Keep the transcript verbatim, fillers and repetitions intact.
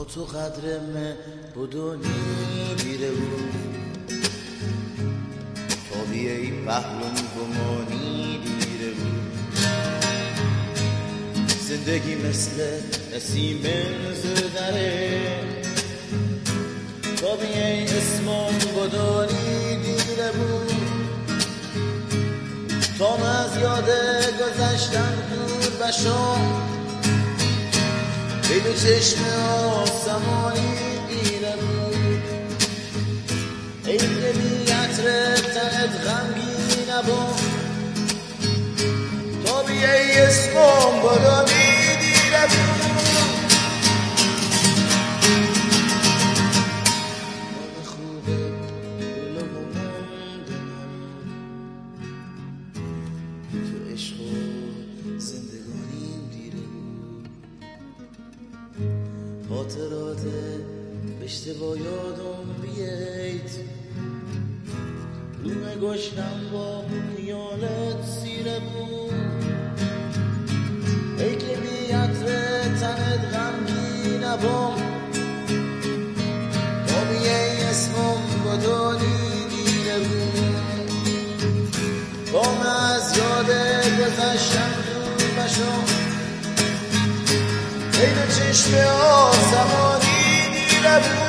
تو قدرم بدونی بیره بود تا بیایی پهلوم گمانی دیره بود زندگی مثل نسیم زدره تا بیایی اسمم بدونی دیره بود تا من از یاد گذشتن دور بشم ای به چشم آسمانی دیره بود ای که بی عطر تنت غمگی نبود تا بیایی اسمم بدونی دیره بود حال خوبه دل و ماندنم تو عشق و زندگانی دیره بود خاطرات اشتباه یادم بیایت روم گشتم با خیالت سیره بود ای که بی عطر تنت غمگی نبود تا بیایی اسمم بدونی دیره بود با من از یاد گذشتم دور بشم ای به چشم آسمانی دیره بود